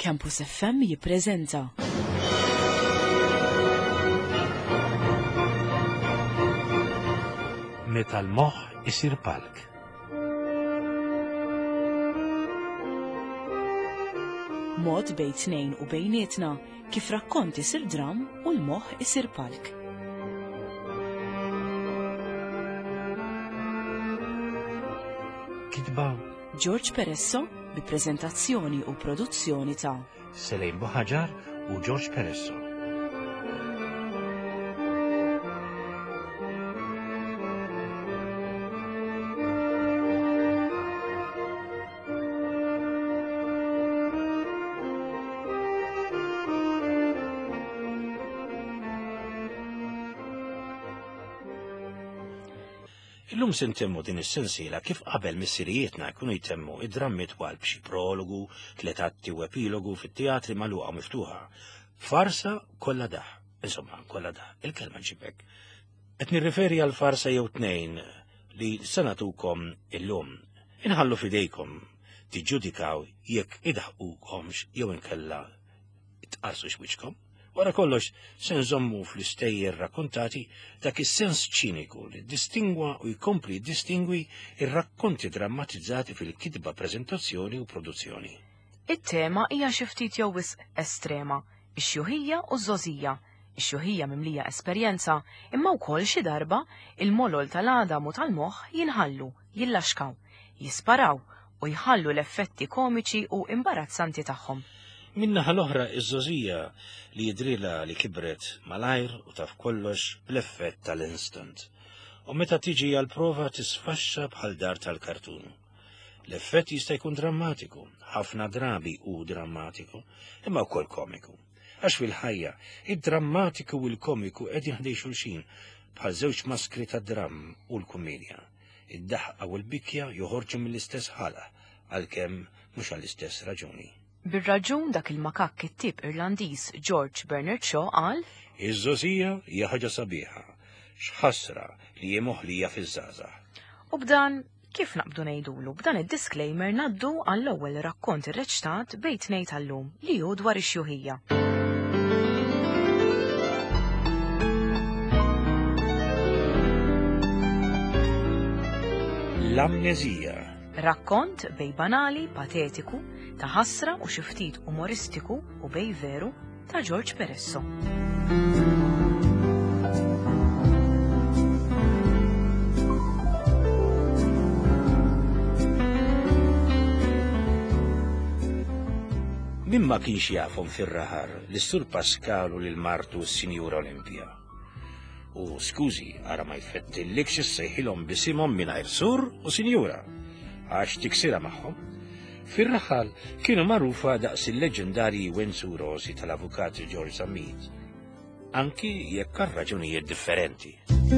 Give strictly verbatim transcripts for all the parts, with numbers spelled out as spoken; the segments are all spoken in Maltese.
Campus F M jippreżenta. Meta l-moħħ isir palk. Mod bejn tnejn u bejnietna kif rakkont isir dram u l-moħħ isir palk. Kitba George Peresso bi preżentazzjoni u produzzjoni ta' Selejn Boħaġar u George Peresso. Illum se ntemmu din is-sensiela kif qabel missirijietna jkunu jtemmu id-drammi twal b'xi prologu, tliet atti u epilogu fit-teatri magħluqa miftuħa. Farsa kollha daħ, insomma kollha daħ, il-kelma ġibek. Qed nirriferi għal farsa jew tnejn li se nagħtukom illum. Inħallu fidejkom tiġġudikaw jekk idħqukomx jew inkella tqarsu x'wiċkom. Wara kollox se nżommu fl-istejjer rakkontati dak is-sens ċiniku li distingwa u jkompli distingwi ir-rakkonti drammatizzati fil-kitba, preżentazzjoni u produzzjoni. It-tema hija xi ftit jew wisq estrema, ix-xuħija u żożija. Ix-xuħija mimlija esperjenza, imma wkoll xi darba il-molol tal-għadam u tal-moħħ jinħallu, jillaxkaw, jisparaw u jħallu l-effetti komiċi u imbarazzanti tagħhom. Minnaħa l-oħra iż-żożija li jidrilha li kibret malajr u taf kollox bl-effett tal-instant. U meta tiġi għal prova tisfaxxa bħal dar tal-kartun. L-effett jista' jkun drammatiku, ħafna drabi u drammatiku, imma wkoll komiku. Għax fil-ħajja, id-drammatiku u l-komiku qegħdin ħdej xulxin bħal żewġ maskri tad-dram u l-kumedja. Id-daħqa u l-bikja joħorġu mill-istess ħala, għalkemm mhux għall-istess raġuni. Bir-raġun dak il-makak kittib Irlandiż George Bernard Shaw qal: Iż-żożija hija ħaġa sabiħa, x'ħasra li hi moħħlija fiż-żgħażagħ. U b'dan kif naqbdu ngħidulu b'dan id-disclaimer naddu għall-ewwel rakkont irreċtat bejn tnejn tal-lum li hu dwar ix-xuħija. L-amneżija. Rakkont bej banali, patetiku, ta' ħasra u xi ftit umoristiku u bej veru ta' George Peresso. Min ma kienx jafhom fir-raħar lis-Sur Pascal u lil martu s-Sinjura Olimpja. U skużi, ara ma jfettillikx issejħilhom bisimhom mingħajr Sur u Sinjura, għax tiksira magħhom. Fir-raħal kienu magħrufa daqs il-leġendarji wenzurosi tal-avukat George Samit, anki jekk għal raġunijiet differenti.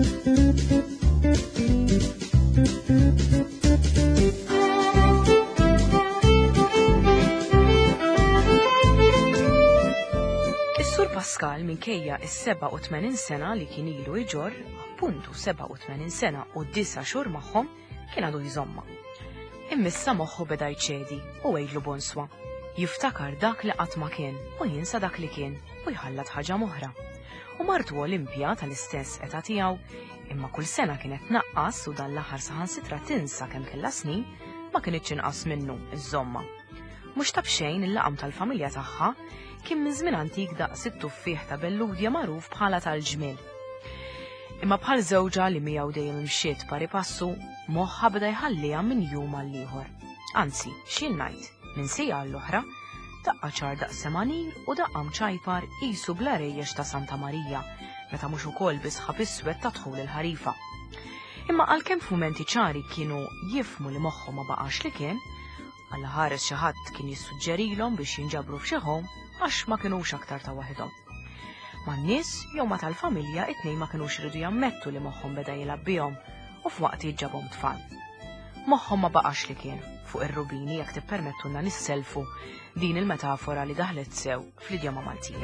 Is-Sur Pascal minkejja is-seba' u tmenin sena li kien ilu iġor, appuntu seba' u tmenin sena u disa' xhur magħhom kien għadu jżomma. Immissa moħħu beda jċedi u għejlu bonswa. Jiftakar dak li qatt ma kien u jinsa dak li kien u jħallat ħaġa moħra. U martu Olimpja tal-istess età tiegħu, imma kull sena kienet naqqas u dan l-aħħar saħansitra tinsa kemm kellha snin ma kienitx inqas minnu iż-żomma. Mhux tab xejn il-laqam tal-familja tagħha kien minn żmien antik daqs it-tuffieħ ta' Belludja magħruf bħala tal-ġmiel. Imma bħal żewġa li miegħu dejjem imxiet pari passu, moħħa beda jħallija minn jum għal ieħor. Anzi, x'jien ngħid, minn sija l-oħra, daqqa ċar daqs semanir u daqqa mċajpar qisu bla rejjex ta' Santa Marija, meta mhux ukoll bisħab iswed ta' dħul il-ħarifa. Imma għalkemm f'mumenti ċari kienu jifmu li moħħhom ma baqax li kien, alla ħares xi ħadd kien jissuġġerilhom biex jinġabru f'xi ħom għax ma kinux aktar ta' waħedhom. Ma' n-nies jew ma' tal-familja it-tnejn ma kinux iridu jammettu li moħħhom beda jilgħab bihom u f'waqt jiġġabhom tfal. Moħħhom ma baqax li kien fuq ir-rubini jekk tippermettulna nisselfu din il-metafora li daħlet sew fl-idjoma Maltija.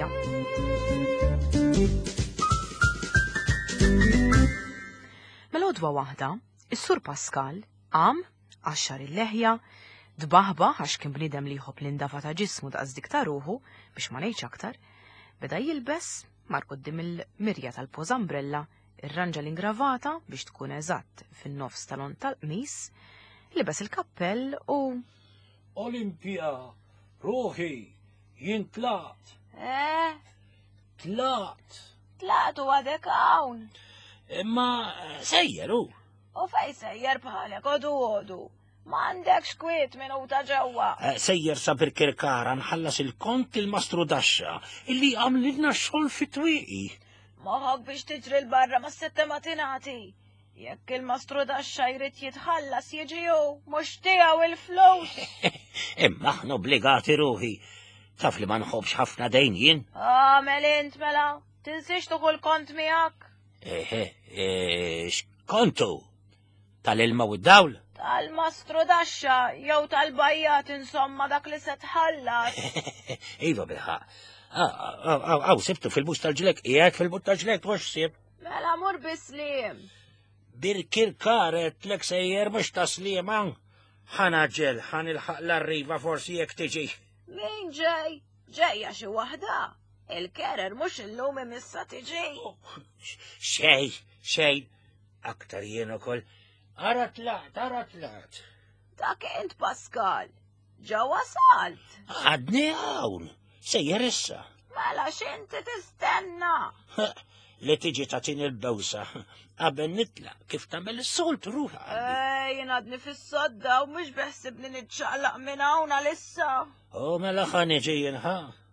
Mela għodwa waħda, is-Sur Pascal qam, għaxxar il-leħja, Dbaħba għax kien bniedem li jħobb l-indafa ta' ġismu daqs dik ta' ruħu biex ma ngħidx aktar, beda jilbes mar quddiem il-mirja tal-pożambrella ir-ranġa l-ingravata biex tkun eżatt fin-nofs tal-on tal-qmis, libes il-kappell u Olimpja, ruħi, jien tlat. Eh, Tlat. tlaqtu għadek hawn. Imma sejjeru. U fej sejjer bħalek, għodu għodu. M'għandekx kwiet minuta ġewwa. Sejjer sabir kirkara nħallas il-kont il-mastru daxxa illi għamlilna xogħol fit-twieqi. Moħok biex tiġri l-barra ma' s-sette matinati. Jekk il-mastru daxxa jrid jitħallas jiġi hu, mhux tiegħu il-flus. Imma aħna obbligati ruħi. Taf li ma nħobbx ħafna dejn jien. Għamel int mela, tinsix tuħu l-kont miegħek. Eħe, x'kontu? Tal-ilma u d-dawl? Tal-mastru daxxa, jew tal-bajjat insomma dak li se tħallas. Iva bilħaq. Għaw, sibtu fil-bus tal-ġlek, jgħek fil-bus tal-ġlek, mux sib. Mela mur bislim. Birkir karet lek sejjer mux tasliman. ħanaġġel, ħan il-ħaq l-arriva forsi jek tiġi. Min ġej? Ġejja xi waħda. Il-kerer mhux illum imissa tiġi. Xej, xej, aktar jien ukoll. Ara tlat, ara tlat. Dak int Pascal. Ġewwa salt. Għadni hawn, sejjer issa. Mela x'inti tistenna? Li tiġi tatin il-bewsa, qabel nitla kif tagħmel is-solt ruħa. Ej, jien għadni fis-sodda u mhux beħsibni nitċaqlaq minn hawn għalissa. U mela ħa niġi jinħa.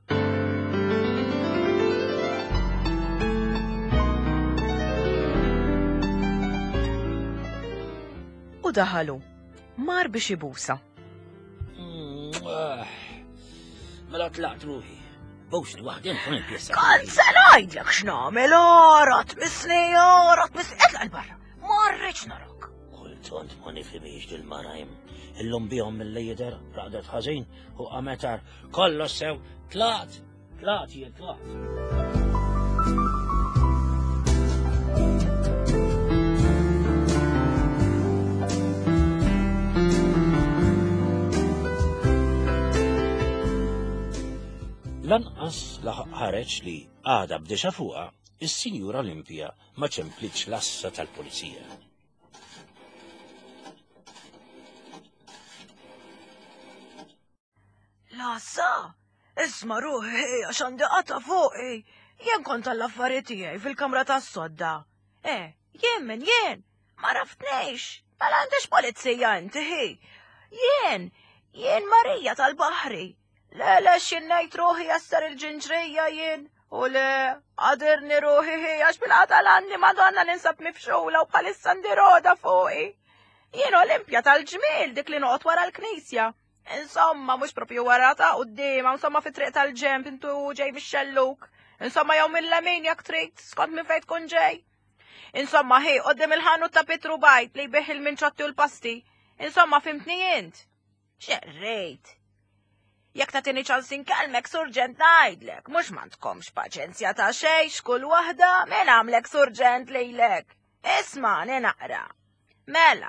u daħalu, mar biex ibusa. Mela tlaqt ruħi. Bowsni waħdin kun il-pjessa. Kont se ngħidlek x'nagħmel, orat misni, orat misni, etla l-barra, marriċ narok. Kultont ma nifhimix dil-marajm. Illum bihom mill-lejder, raqdet ħażin u qametar. Kollu sew, tlaqt, tlaqt jien tlaqt. Lanqas laħaq ħareġ li għada bdexa fuqha is-Sinjura Olimpja ma ċemplitx l-assa tal-pulizija. L-assa? Isma' ruħi għax għandi qata fuqi. Jien kont tal-affarijiet tiegħi fil-kamra tas-sodda. Eh, jien min jien, ma raftnejx. Mela għandix polizija inti ħi. Jien, jien Marija tal-Baħri. Le, le, xinnajt ruħi jassar il-ġinġrija jien, u le, għadirni ruħi hi, għax bil-għatalanni madonna ninsab mifxula u bħalissa ndiroda fuqi. Jien Olimpja tal-ġmil dik li noqgħod wara l-knisja. Insomma, mhux propju wara ta' qudiema, insomma fi triq tal-ġemp intu ġej mix-xelluk. Insomma jew mill-lemin jak trid, skont minn fejn tkun ġej. Insomma hi, qoddim il-ħanut ta' Pitru Bajt li jbeħ il-minċotti u l-pasti. Insomma fimtni jint. Xerrejt. Jek ta' tini ċansin kalmek surġent najdlek, mux mandkomx paċenzja ta' xej, xkull wahda, men għamlek surġent lejlek. Isma, nenaqra. Mela,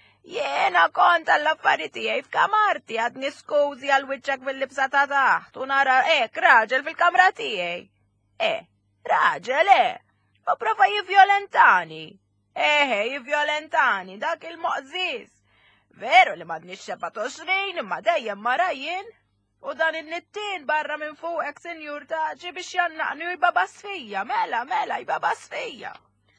jena kont għall-affarijiet tiegħi f'kamarti għadni skużi għal-wiċċek fil-libsa ta' taħt, u nara ek raġel fil-kamra tiegħi. Eh, raġel, eh, u prova jivjolentani. Eħe, jivjolentani, dak il-moqżis. Veru li madni xebat oxrin, imma dejjem mara jien. U dan il-nittin barra minn fuqek, senjur taġi biex jannaqni u jibabas fija, mela, mela, jibabas fija.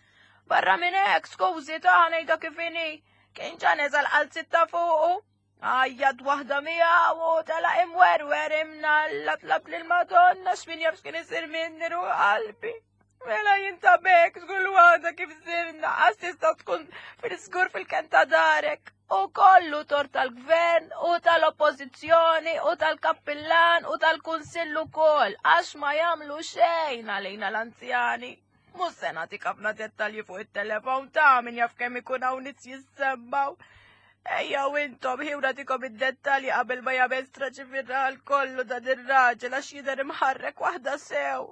Barra minn ek, skużi taħna jda kifini, kien ġanez għal-qalzit ta' fuqu. Għajjad wahda mija u tala imwerwer imnalla tlab lil-Madonna x'min jafx kien isir minni ru qalbi. Mela jintabek, xkull wahda kif sirna, għastista tkun fil-skur fil-kenta darek. U kollu tor tal-gvern, u tal-oppozizjoni, u tal-kappillan, u tal-kunsillu kol, għax ma jamlu xejn għalejna l-anzjani. Mus se nagħtik ħafna dettalji fuq it-telefon ta' min jaf kemm ikun hawn nies jissemmaw. Ejja u intom ħiwra tikom id-dettalji qabel ma jagħmel straċifirral kollu dan ir-raġel għax jidher imħarrek waħda sew.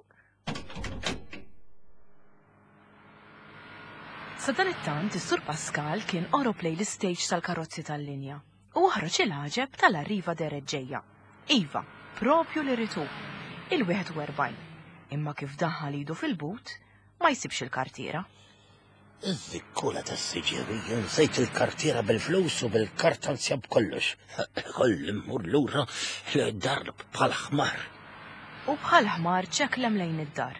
Sa dan it-tant, is-Sur Pascal kien qorob lejn l-istage tal-karozzi tal-linja. u ħroġ il-ħaġeb tal-arriva dereġġejja. Iva, propju li ritu. Il-wieħed u erbgħin. Imma kif daħħal idu fil-but, ma jsibx il-kartiera. Iż-zikkula tas-siġerija nsejt il-kartiera bil-flus u bil-kartanzja b'kollox. Koll immur lura dar bħal ħmar. U bħal ħmar ċeklem lejn id-dar.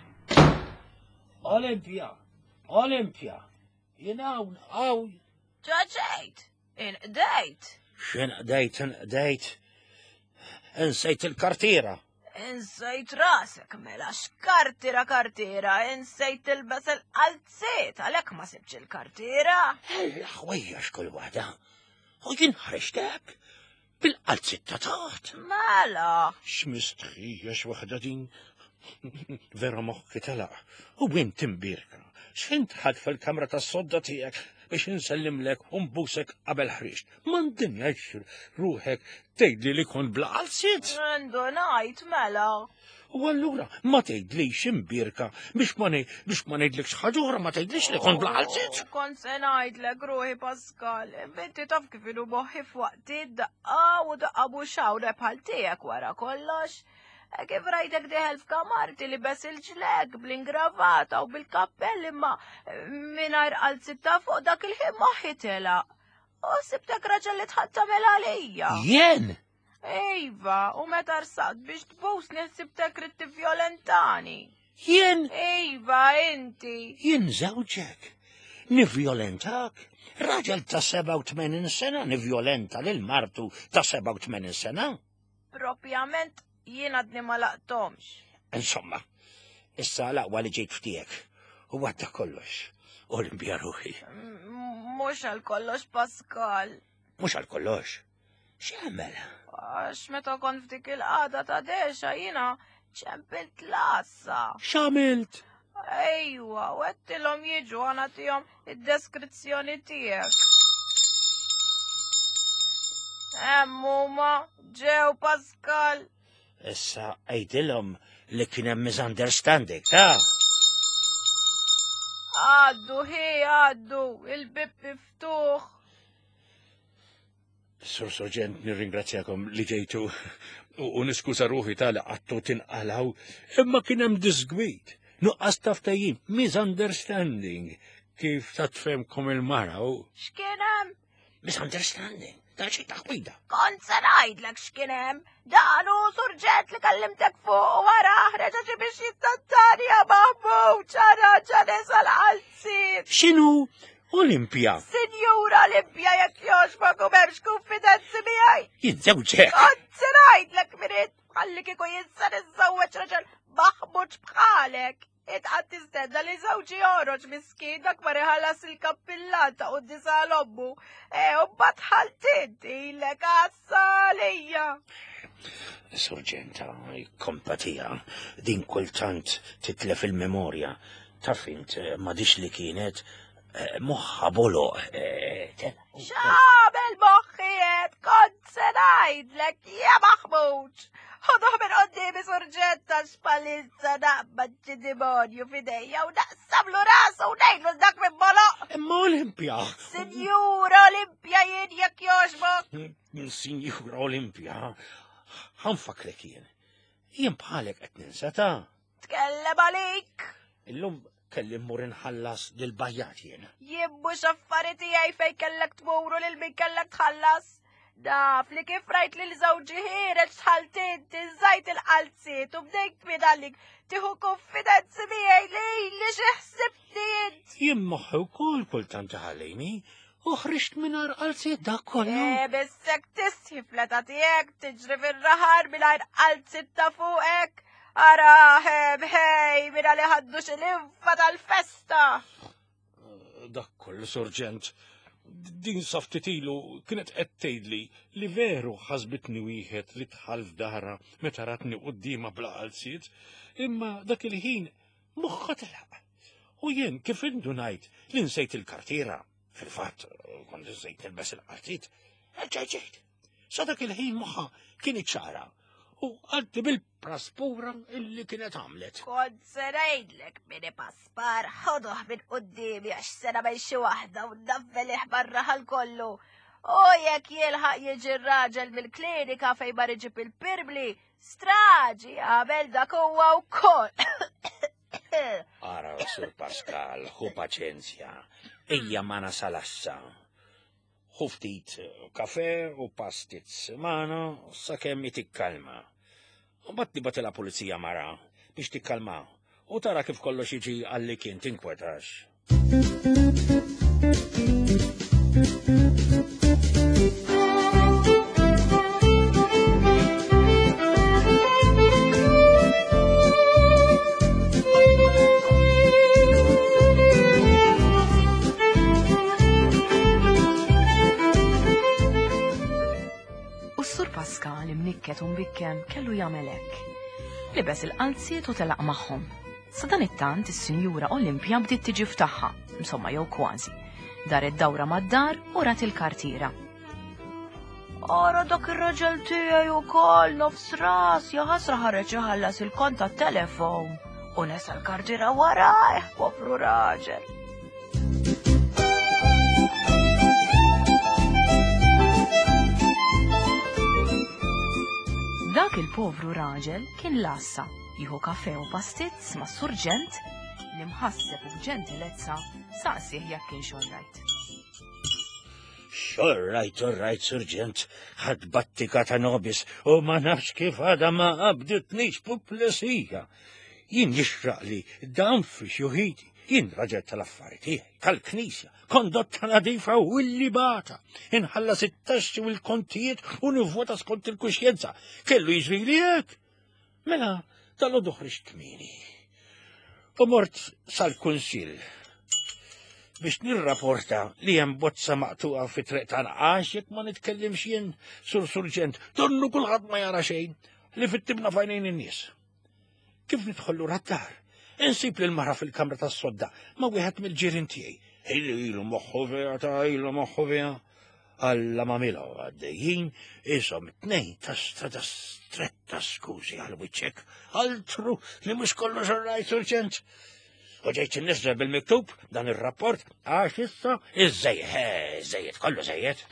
Olimpja, Olimpja, jinaw, għaw. ġaġejt, inqdejt. X'inqdejt, inqdejt. Insejt il-kartiera. Insejt rasek mela, x'kartira kartira, insejt il-bes il-qalziet, għalek ma sibx il-kartira. Ħwejja xkull waħda. U jien ħarġtek bil-qalziet ta' taħt. Mela. X'mistħija x'waħda din. Vera moħħi telaq. U wien timbirka. X'int ħadd fil-kamra tas-sodda tiegħek biex insellimlek u nbusek qabel ħriġt. M'għandinx ruħek tgħidli li kont bla qalziet. Għandu ngħid mela. U allura ma tgħidlix imbirka biex ma biex ma ngħidlekx ħaġa oħra ma tgħidlix li kont bla qalziet. Kont se ngħidlek ruħi Pascal, inti taf kif ilu moħħi f'waqti daqqa u daqqa buxawre bħal tiegħek wara kollox. Kif rajtek diħel f'kamarti li bes il-ġlek bl-ingravata u bil-kappell imma mingħajr qalzit ta' fuq dak il-ħin moħħi telaq. U sibtek raġel li tħattamel għalija. Jien? Iva, u meta rsaqt biex tbusni sibtek rid tivjolentani. Jien? Iva, inti. Jien żewġek. Nivjolentak. Raġel ta' seba' u tmenin sena nivjolenta lil martu ta' seba' u tmenin sena. Propjament jien għadni ma laqtomx. Insomma, issa laqwa li ġejt ftijek. U għadda kollox. Olimpja ruħi. Mux għal kollox, Pascal. Mux għal kollox. X'għamel? Għax meta kont ftik il-qada ta' dexa jina ċempilt lassa. X'għamilt? Ejwa, u għettilom jiġu għana tijom id-deskrizzjoni tijek. Emmuma, ġew Pascal. Issa għajdilhom li kien hemm misunderstanding, ta'? Għaddu, hi, għaddu, il-bib miftuħ. Sur Soġent, nirringrazzjakom li ġejtu u niskuża ruħi tal għattu tinqalaw, imma kien hemm disgwid, nuqqas taftajim, misunderstanding, kif tatfemkom il-mara u. X'kien hemm? Misunderstanding, ta' xi taħwida. Kont se ngħidlek x'kien hemm. Dan hu surġent li kallimtek fuq u wara ħreġa ġi biex jittattanja maħmud ċara ġanes għal-qalzit. X'inhu? Olimpja. Sinjura Olimpja jekk jogħġbok u m'hemmx konfidenzi miegħi. Jien żewġek. Kont se ngħidlek mirid ħalli kieku jinsa niżżewweġ raġel maħmud bħalek. Itqatt tistenna li żewġi joħroġ miskin dak ma riħallas il-kappillata u disa l-ommu. E u mbagħad ħaltit ilek għassalija. Surġenta, kompatija, din kultant titlef il-memorja. Taf int ma dix li kienet moħħa bolo. X'għamel moħħiet, kont se ngħidlek ja Maħmud. Ħoduh minn qoddimi surġenta x'palizza naqbad xi demonju f'idejja u naqsablu rasu u ngħidlu dak minn boloq. Imma Olimpja. Sinjura Olimpja jien jekk jogħġbok. Sinjura Olimpja, ħanfakrek jien. Jien bħalek qed ninsa ta'. Tkellem għalik. Illum kelli mmur inħallas lil-bajjat jien. Jien mhux affarijiet tiegħi fejn kellek tmuru lil min kellek tħallas. Daf li kif rajt li l-żewġi ħireġ tħaltin tiżajt il-qalziet u bdejt midallik tieħu konfidenzi miegħi li li xi ħsibti int. Jien moħħi wkoll kultant ħallejni u ħriġt mingħajr qalziet dak kollu. Eh bissek tisħifleta tiegħek tiġri fir-raħar mingħajr qalziet ta' fuqek. Ara ħeb ħej mira li ħaddu xi linfa tal-festa. Dak kollu Surġent. Din saftitilu kienet qed tgħidli li veru ħasbitni wieħed li tħall f'dahra meta ratni qudiema bla qalziet, imma dak il-ħin moħħa telaq. U jien kif indu ngħid li nsejt il-kartiera, fil-fatt kont nsejt nilbes il-qalziet, ġejġejt. Sa dak il-ħin moħħa kien iċċara u għaddi bil-praspura illi kienet għamlet. Kont se ngħidlek mini paspar ħoduh minn qudiemi għax se nagħmel xi waħda u nnaffel barra ħal kollu. U jekk jilħaq jiġi r-raġel mill-klinika fej bariġib il-pirbli, straġi għabel dak huwa wkoll. Ara, Sur Pascal, hu paċenzja, ejja ma nasalassa. Hu ftit kafe u pastizz mana sakemm tikkalma. U bat nibat il-pulizija mara biex tikkalma u tara kif kollox jiġi għalli kien tinkwetax. Sur Pascal imnikket u mbikkem kellu jagħmel hekk. Libes il-qalziet u telaq magħhom. Sa dan it-tant is-Sinjura Olimpja bdiet tiġi ftaħħa, insomma jew kważi. Daret dawra mad-dar u rat il-kartiera. Ara dak ir-raġel tiegħi wkoll nofs ras jaħasra ħareġ iħallas il-kont tat-telefon u nesa l-kartiera warajh, povru raġel. Dak il-povru raġel kien lassa jieħu kafe u pastizz ma' surġent li mħasseb u b'ġentilezza saqsih jekk kien xorrajt. Xorrajt, orrajt, surġent, ħad battika ta' nobis u ma nafx kif għada ma qabditnix puplesija. Jien jixraq li dawn fi xuħiti, jien raġel tal-affari tiegħi, tal-knisja, kondotta nadifa u illibata, inħallas it-taxxi u l-kontijiet u nivvota skont il-kuxjenza. Kellu jiġri li hekk. Mela, tal-għodu ħriġt kmini. U mort sal-kunsill biex nirrapporta li hemm bozza maqtuqa fi triq tanqax jekk ma nitkellimx jien sur surġent, donnu kulħadd ma jara xejn li fit-tibna fajnejn in-nies. Kif nidħollu rat-dar? Insib li l-mara fil-kamra tas-sodda ma wieħed mill-ġirien tiegħi. Ilu moħħu vea ta' ilu moħħu vea. Alla mamila għaddejjin, isom t-nej tasta ta' stretta skużi għal-wiċċek, altru li mhux kollox orrajt urġent. U ġejt nisra bil-miktub dan ir-rapport għax issa iż-żejjed, żejjed, kollu żejjed.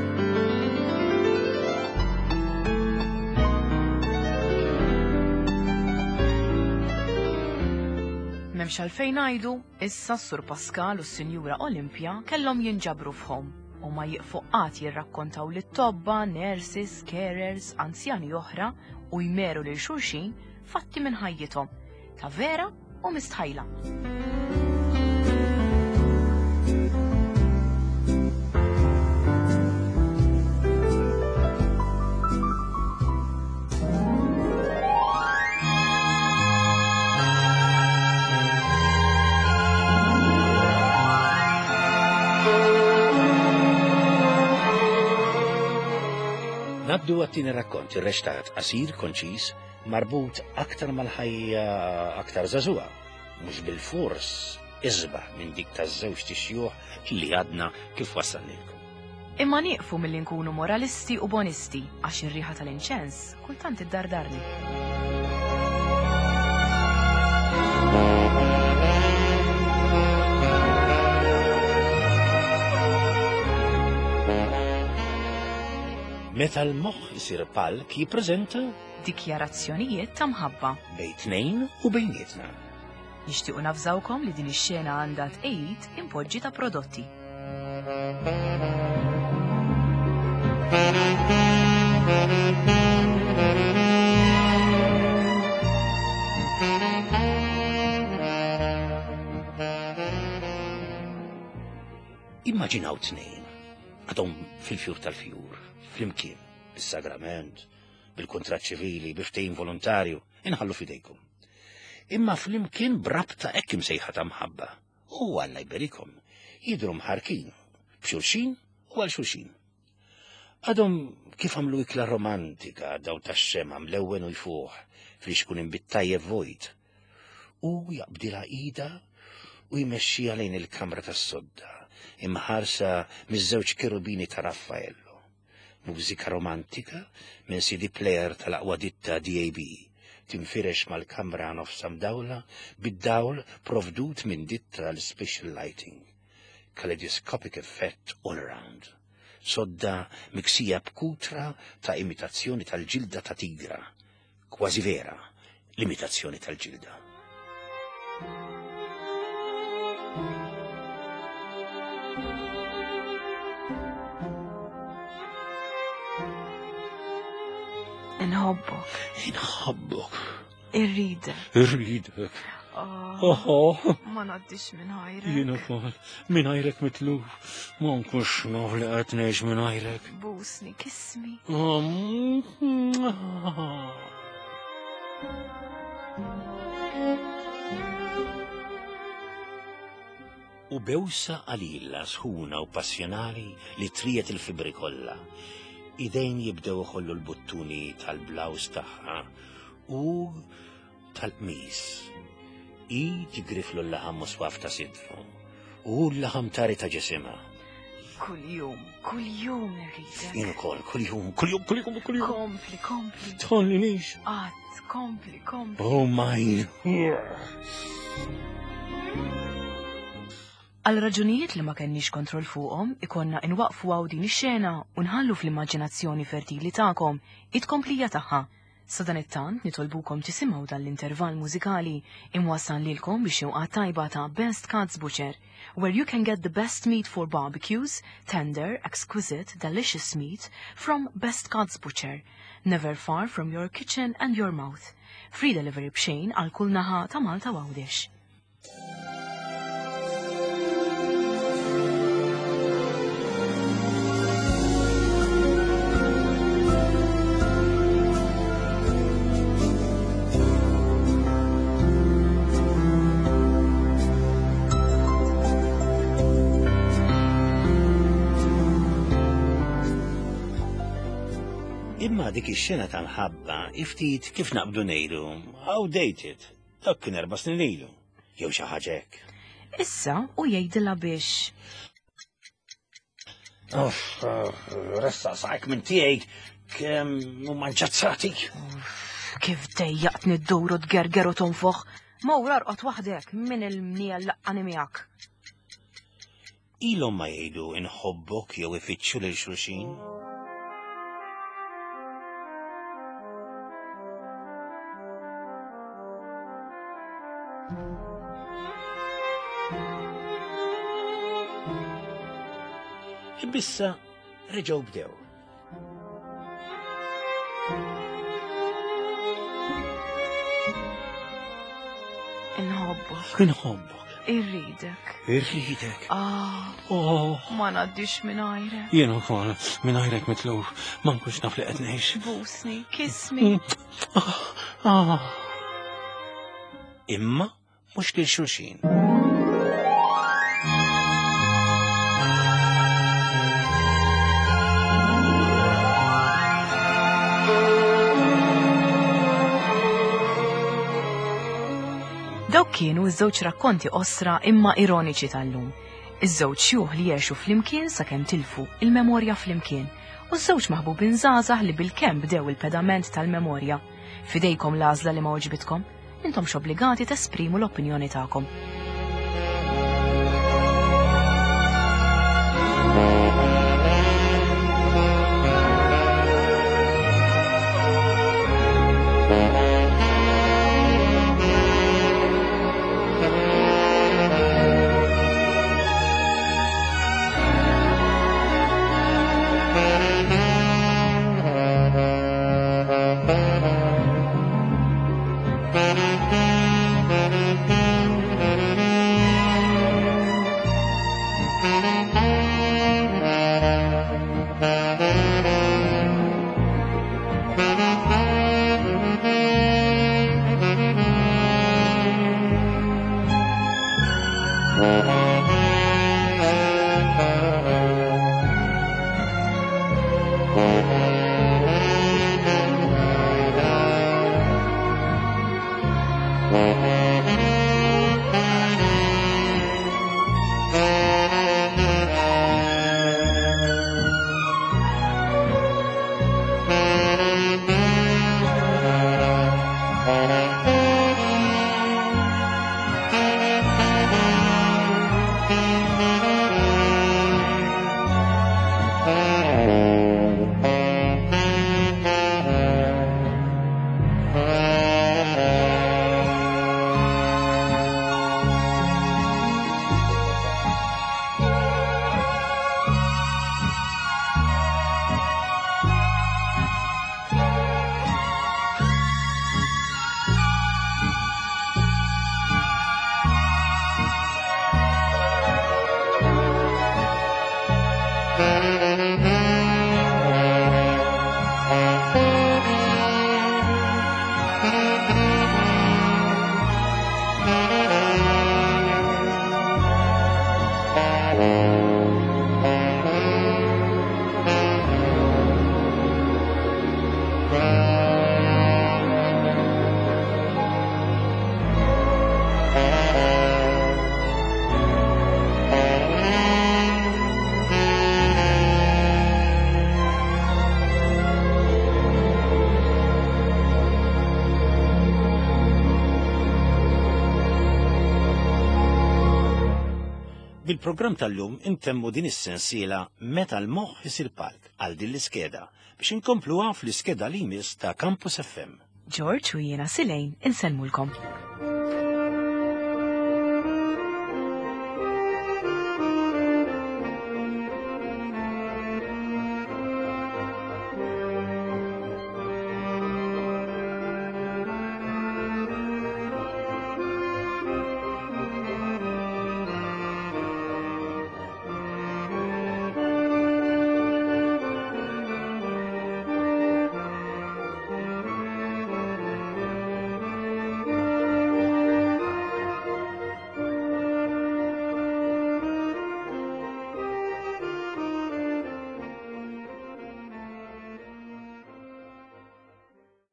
M'hemmx għalfejn ngħidu, issa s-Sur Pascal u s-Sinjura Olimpja kellhom jinġabru f'hom u ma jiqfu qatt jirrakkontaw lit-tobba, nurses, carers, anzjani oħra u jmeru lil xulxin fatti minn ħajjithom ta' vera u mistħajla. Nabdu għattini rakkont ir-rextat qasir konċis marbut aktar mal-ħajja aktar żagħżugħa, mhux bil-fors iżbaħ minn dik taż-żewġ tixjuħ li għadna kif wassalnilkom. Imma nieqfu milli nkunu moralisti u bonisti għax ir-riħa tal-inċens kultant iddardarni. Meta l-moħħ isir palk jippreżenta dikjarazzjonijiet ta' mħabba bejn tnejn u bejnietna. Nixtiequ nafżawkom li din ix-xena għandha tqejjid impoġġi ta' prodotti. Immaġinaw tnejn għadhom fil-fjur tal-fjur, flimkien, bis-sagrament, bil-kuntratt ċivili, biftejn volontarju, inħallu fidejkom. Imma flimkien brabta hekk imsejħa ta' mħabba. U Alla jberikom, jidhru mħarkin, b'xulxin u għal xulxin. Għadhom kif għamlu ikla romantika daw tax-xema mlewwen u jfuħ fl-ixkun imbittajjeb vojt. U jaqbdilha ida u jmexxija lejn il-kamra tas-sodda, imħarsa miż-żewġ kerubini ta' Raffaello. Mużika romantika minn C D player tal-aqwa ditta D A B tinfirex mal-kamra nofsa mdawla bid-dawl provdut minn ditta l-special lighting. Kaleidoscopic effect all around. sodda miksija b'kutra ta' imitazzjoni tal-ġilda ta' tigra. Kważi vera, l-imitazzjoni tal-ġilda. Inħobbok. Inħobbok. Irridek. Irridek. Oh, ma naddix minn ħajrek. Jiena kol, minn ħajrek mitluf, ma nkunx naf li qed ngħix minn ħajrek. Busni, kismi. U bewsa qalila sħuna u passjonali li trijet il-fibri kollha. Idejn jibdew iħollu l-buttuni tal-blaws tagħha u tal-qmis. I tigriflu l-laħam muswaf ta' sidru u l-laħam tari ta' ġesima. Kull jum, kull jum irridek. Jien ukoll, kull jum, kull jum, kull jum, kull jum. Kompli, kompli. Tħolli nix. Qatt, kompli, kompli. Oh my. Għal raġunijiet li ma kenniex kontroll fuqhom, ikonna inwaqfu għaw din ix-xena u nħallu fl-immaġinazzjoni fertili tagħkom it-komplija tagħha. Sa dan it-tant nitolbukom tisimgħu dan l-intervall mużikali imwassan lilkom biex jewqa tajba ta' Best Cuts Butcher, where you can get the best meat for barbecues, tender, exquisite, delicious meat from Best Cuts Butcher, never far from your kitchen and your mouth. Free delivery b'xejn għal kull naħa ta' Malta Għawdex. Imma dik ix-xena tal-ħabba iftit kif naqbdu ngħidu, outdated, dak kien erba' snin ilu, jew xi ħaġa hekk. Issa u jgħidilha biex. Resta sajk minn tiegħek kemm huma nċazzati. Kif dejjaqtni d-dowru tgerger u tonfoħ, mawra rqod waħdek minn il-mnija l-laqqani miegħek. Ilhom ma jgħidu inħobbok jew ifittxu lil xulxin? Bissa reġgħu bdew. Inħobbok. Inħobbok. Irridek. Irridek. Ah, Oh, ma naddix minn ħajrek. jien ukoll minn ħajrek mitluf, ma nkunx naf li qed ngħix. Busni, kismi. Imma mhux lil xulxin. Dawk kienu iż-żewġ rakkonti osra imma ironiċi tal-lum. Iż-żewġ xjuħ li jgħixu flimkien sakemm tilfu il-memorja flimkien u ż-żewġ maħbubin żgħażagħ li bil-kemm bdew il-pedament tal-memorja. Fidejkom l-għażla li ma oġbitkom, intom x'obbligati tesprimu l-opinjoni tagħkom. Thank you. Bil-programm tal-lum intemmu din is-sensiela meta l-moħħ isir palk għal din l-iskeda biex inkompluha fl-iskeda li jmiss ta' Campus F M. George u jiena Silejn insellmulkom.